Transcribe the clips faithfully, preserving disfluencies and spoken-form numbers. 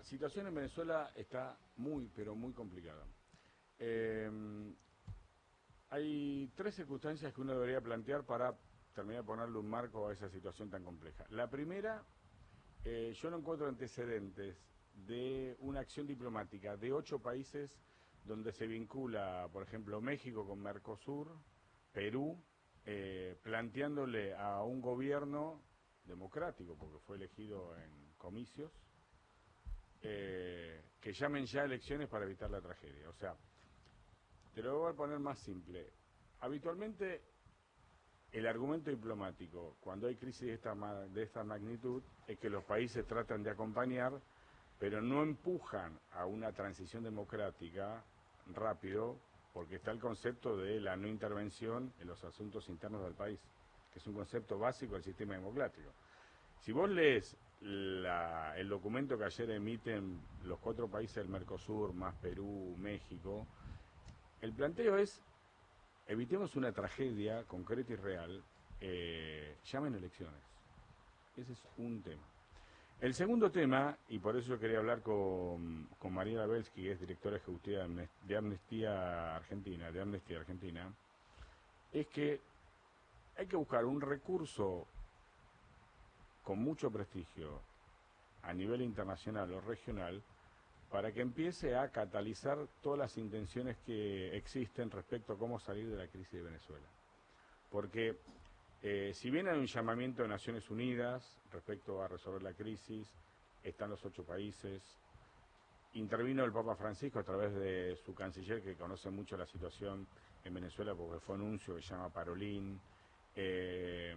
situación en Venezuela está muy, pero muy complicada. Eh, hay tres circunstancias que uno debería plantear para terminar de ponerle un marco a esa situación tan compleja. La primera, eh, yo no encuentro antecedentes de una acción diplomática de ocho países donde se vincula, por ejemplo, México con Mercosur, Perú, eh, planteándole a un gobierno democrático, porque fue elegido en comicios, eh, que llamen ya a elecciones para evitar la tragedia. O sea, te lo voy a poner más simple. Habitualmente, el argumento diplomático, cuando hay crisis de esta, de esta magnitud, es que los países tratan de acompañar, pero no empujan a una transición democrática rápido, porque está el concepto de la no intervención en los asuntos internos del país, que es un concepto básico del sistema democrático. Si vos lees la, el documento que ayer emiten los cuatro países del Mercosur, más Perú, México, el planteo es: evitemos una tragedia concreta y real, eh, llamen elecciones. Ese es un tema. El segundo tema, y por eso yo quería hablar con, con Mariela Belsky, que es directora ejecutiva de Amnistía Argentina, de Amnistía Argentina, es que hay que buscar un recurso con mucho prestigio a nivel internacional o regional para que empiece a catalizar todas las intenciones que existen respecto a cómo salir de la crisis de Venezuela. Porque eh, si bien hay un llamamiento de Naciones Unidas respecto a resolver la crisis, están los ocho países, intervino el Papa Francisco a través de su canciller, que conoce mucho la situación en Venezuela porque fue anuncio, que se llama Parolín. Eh,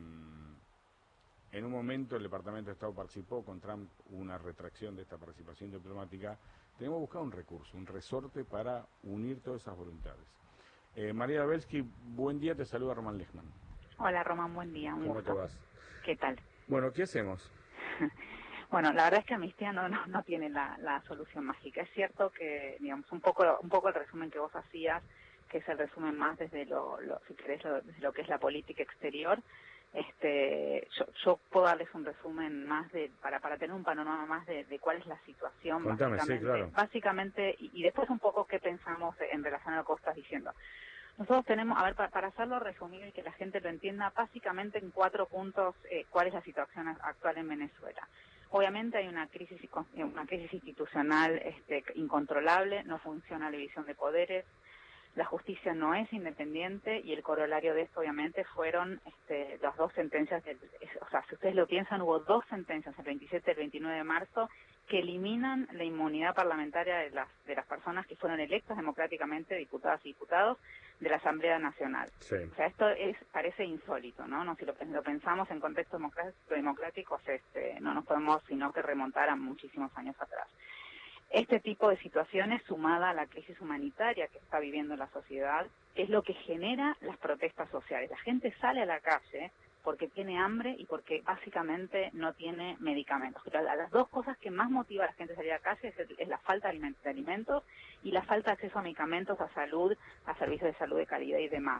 en un momento el Departamento de Estado participó, con Trump hubo una retracción de esta participación diplomática. Tenemos que buscar un recurso, un resorte para unir todas esas voluntades. Eh, María Belsky, buen día, te saluda Román Lechman. Hola Román, buen día, un ¿Cómo gusto. te vas? ¿Qué tal? Bueno, ¿qué hacemos? Bueno, la verdad es que Amnistía no, no, no tiene la, la solución mágica. Es cierto que, digamos, un poco un poco el resumen que vos hacías, que es el resumen más desde lo, lo si querés, lo, desde lo que es la política exterior, este yo, yo puedo darles un resumen más de para para tener un panorama más de, de cuál es la situación. Contame, básicamente, sí, claro. Básicamente, y, y después un poco qué pensamos en relación a lo que vos estás diciendo. Nosotros tenemos, a ver, para, para hacerlo resumido y que la gente lo entienda, básicamente en cuatro puntos, eh, cuál es la situación actual en Venezuela. Obviamente hay una crisis una crisis institucional este, incontrolable, no funciona la división de poderes, la justicia no es independiente y el corolario de esto obviamente fueron este, las dos sentencias, del, o sea, si ustedes lo piensan, hubo dos sentencias, el veintisiete y el veintinueve de marzo, que eliminan la inmunidad parlamentaria de las, de las personas que fueron electas democráticamente, diputadas y diputados, de la Asamblea Nacional. Sí. O sea, esto es parece insólito, ¿no? no si lo, lo pensamos en contextos democráticos, este, no nos podemos sino que remontar a muchísimos años atrás. Este tipo de situaciones, sumada a la crisis humanitaria que está viviendo la sociedad, es lo que genera las protestas sociales. La gente sale a la calle porque tiene hambre y porque básicamente no tiene medicamentos. Pero las dos cosas que más motiva a la gente a salir a la calle es, es la falta de alimentos y la falta de acceso a medicamentos, a salud, a servicios de salud de calidad y demás.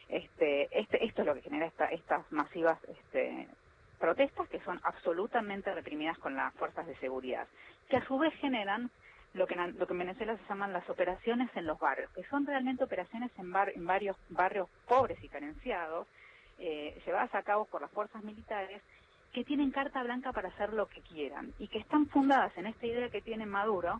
Este, este, esto es lo que genera esta, estas masivas este, protestas que son absolutamente reprimidas con las fuerzas de seguridad, que a su vez generan lo que, lo que en Venezuela se llaman las operaciones en los barrios, que son realmente operaciones en, bar, en varios barrios pobres y carenciados, eh, llevadas a cabo por las fuerzas militares, que tienen carta blanca para hacer lo que quieran y que están fundadas en esta idea que tiene Maduro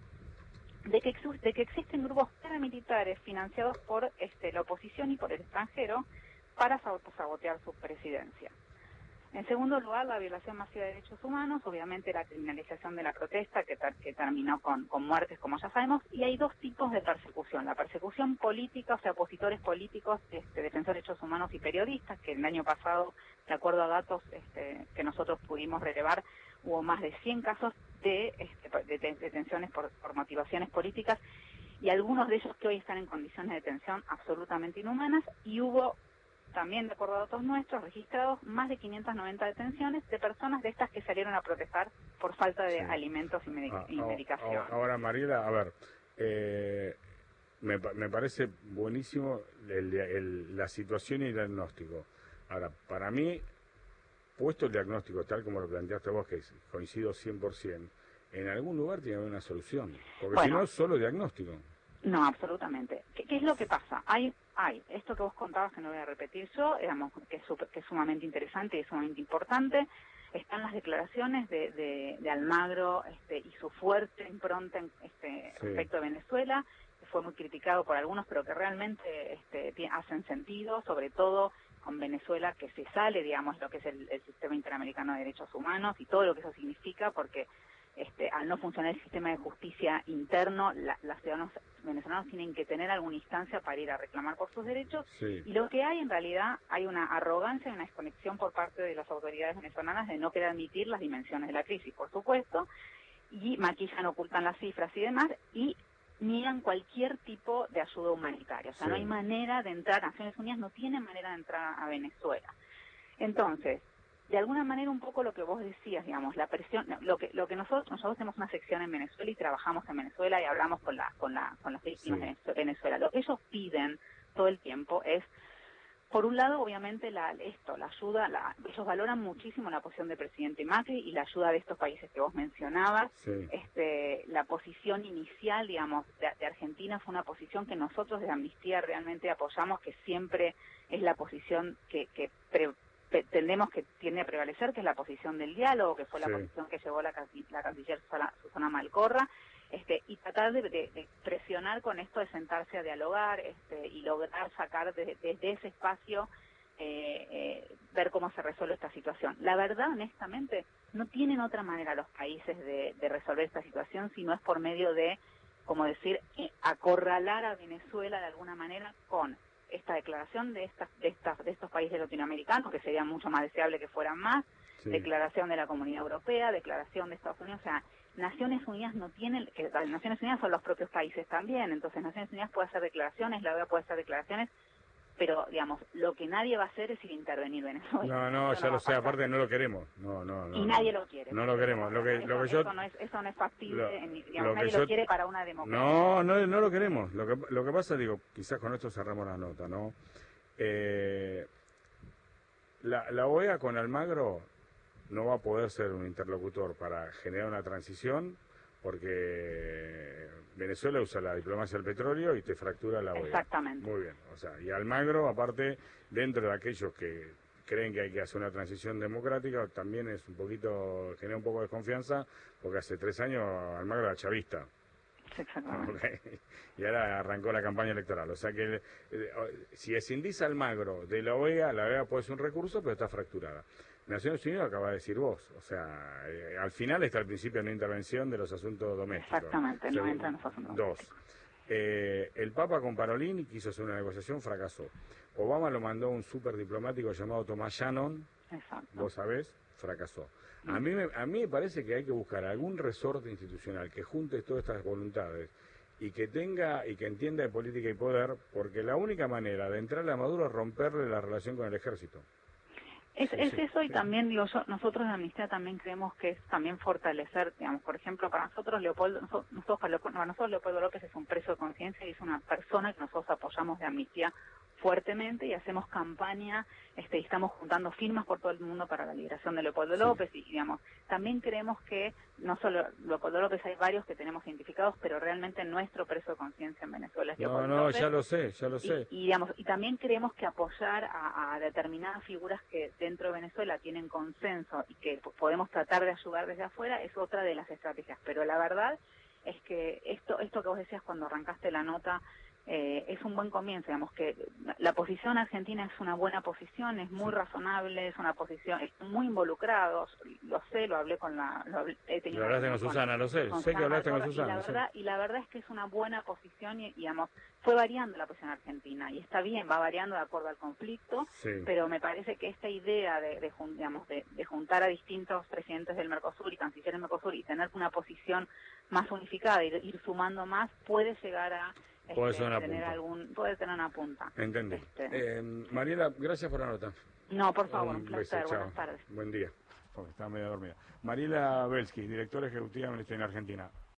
de que, de que existen grupos paramilitares financiados por este, la oposición y por el extranjero para sabotear su presidencia. En segundo lugar, la violación masiva de derechos humanos, obviamente la criminalización de la protesta que, ter que terminó con, con muertes, como ya sabemos, y hay dos tipos de persecución. La persecución política, o sea, opositores políticos, este, defensores de derechos humanos y periodistas, que el año pasado, de acuerdo a datos este, que nosotros pudimos relevar, hubo más de cien casos de, este, de, de detenciones por, por motivaciones políticas, y algunos de ellos que hoy están en condiciones de detención absolutamente inhumanas, y hubo también, de acuerdo a datos nuestros, registrados más de quinientas noventa detenciones de personas de estas que salieron a protestar por falta de sí. alimentos y, medic ah, y medicación. Ahora, Mariela, a ver, eh, me, me parece buenísimo el, el, la situación y el diagnóstico. Ahora, para mí, puesto el diagnóstico tal como lo planteaste vos, que coincido cien por ciento, en algún lugar tiene que haber una solución, porque Bueno, si no es solo diagnóstico. No, absolutamente. ¿Qué, qué es lo que pasa? Hay, hay esto que vos contabas, que no voy a repetir yo, digamos, que es, super, que es sumamente interesante y es sumamente importante. Están las declaraciones de, de, de Almagro este, y su fuerte impronta en, este, Sí. respecto a Venezuela, que fue muy criticado por algunos, pero que realmente este, hacen sentido, sobre todo con Venezuela, que se sale, digamos, lo que es el, el sistema interamericano de derechos humanos y todo lo que eso significa, porque Este, al no funcionar el sistema de justicia interno, la, los ciudadanos venezolanos tienen que tener alguna instancia para ir a reclamar por sus derechos. Sí. Y lo que hay en realidad, hay una arrogancia y una desconexión por parte de las autoridades venezolanas de no querer admitir las dimensiones de la crisis, por supuesto, y maquillan, ocultan las cifras y demás, y niegan cualquier tipo de ayuda humanitaria. O sea, Sí. no hay manera de entrar, Naciones Unidas no tiene manera de entrar a Venezuela. Entonces, de alguna manera un poco lo que vos decías, digamos, la presión, lo que lo que nosotros nosotros tenemos una sección en Venezuela y trabajamos en Venezuela y hablamos con la con la con las víctimas Sí. de Venezuela. Lo que ellos piden todo el tiempo es, por un lado, obviamente la esto, la ayuda, la, ellos valoran muchísimo la posición del presidente Macri y la ayuda de estos países que vos mencionabas. Sí. Este, la posición inicial, digamos, de, de Argentina fue una posición que nosotros de Amnistía realmente apoyamos, que siempre es la posición que que pre, tendemos que tiende a prevalecer, que es la posición del diálogo, que fue la Sí. posición que llevó la, la canciller Susana, Susana Malcorra, este, y tratar de, de, de presionar con esto de sentarse a dialogar este, y lograr sacar desde de, de ese espacio, eh, eh, ver cómo se resuelve esta situación. La verdad, honestamente, no tienen otra manera los países de, de resolver esta situación si no es por medio de, como decir, eh, acorralar a Venezuela de alguna manera con esta declaración de estas de estas de estos países latinoamericanos, que sería mucho más deseable que fueran más, Sí. declaración de la Comunidad Europea, declaración de Estados Unidos, o sea, Naciones Unidas no tiene, que Naciones Unidas son los propios países también, entonces Naciones Unidas puede hacer declaraciones, la O E A puede hacer declaraciones, pero, digamos, lo que nadie va a hacer es ir a intervenir Venezuela. No, no, Eso ya no lo va a sé, pasar. aparte no lo queremos. No, no, no. Y no. nadie lo quiere. No lo queremos. Lo que, eso, lo que yo... eso no es, eso no es factible, lo- en- digamos, lo que nadie yo- lo quiere para una democracia. No, no, no lo queremos. Lo que, lo que pasa, digo, quizás con esto cerramos la nota, ¿no? Eh, la, la O E A con Almagro no va a poder ser un interlocutor para generar una transición, porque Venezuela usa la diplomacia del petróleo y te fractura la O E A. Exactamente. Muy bien. O sea, y Almagro, aparte, dentro de aquellos que creen que hay que hacer una transición democrática, también es un poquito, genera un poco de desconfianza, porque hace tres años Almagro era chavista. Exactamente. Okay. Y ahora arrancó la campaña electoral. O sea que eh, si escindís a Almagro de la O E A, la O E A puede ser un recurso, pero está fracturada. Naciones Unidas acaba de decir vos. O sea, eh, al final está el principio de no intervención de los asuntos domésticos. Exactamente, no Segundo. entra en los asuntos Dos. domésticos. Eh, el Papa con Parolin quiso hacer una negociación, fracasó. Obama lo mandó a un súper diplomático llamado Tomás Shannon, Exacto. vos sabés, fracasó. A mí, me, a mí me parece que hay que buscar algún resorte institucional que junte todas estas voluntades y que tenga y que entienda de política y poder, porque la única manera de entrar a Maduro es romperle la relación con el ejército. Es, Sí, es sí, eso y sí. también, digo yo, nosotros en Amnistía también creemos que es también fortalecer, digamos, por ejemplo, para nosotros Leopoldo, nosotros, nosotros, para Leopoldo, para nosotros Leopoldo López es un preso de conciencia y es una persona que nosotros apoyamos de Amnistía fuertemente y hacemos campaña, este, y estamos juntando firmas por todo el mundo para la liberación de Leopoldo Sí. López y, digamos, también creemos que no solo Leopoldo López, hay varios que tenemos identificados, pero realmente nuestro preso de conciencia en Venezuela es No, Leopoldo no, López. ya lo sé, ya lo Y, sé. y, digamos, y también creemos que apoyar a, a determinadas figuras que dentro de Venezuela tienen consenso y que p- podemos tratar de ayudar desde afuera es otra de las estrategias. Pero la verdad es que esto, esto que vos decías cuando arrancaste la nota eh, es un buen comienzo, digamos que la posición argentina es una buena posición, es muy razonable, es una posición, están muy involucrados, lo sé, lo hablé con la... Lo, hablé- he tenido Lo hablaste una con reunión Susana, lo sé, con sé que hablaste con Malcorra, Susana. y la sí. verdad y la verdad es que es una buena posición y, y, digamos, fue variando la posición argentina y está bien, va variando de acuerdo al conflicto, Sí. pero me parece que esta idea de, de, jun- digamos, de, de juntar a distintos presidentes del Mercosur y cancilleres del Mercosur y tener una posición más unificada y de ir sumando más puede llegar a Puede este, ser una tener punta. algún puede tener una punta. Entendí. Este, Eh, Mariela, gracias por la nota. no, por favor, un, Un placer, beso, buenas chao. tardes. Buen día. Porque estaba medio dormida. Mariela Belsky, directora ejecutiva de Amnistía en Argentina.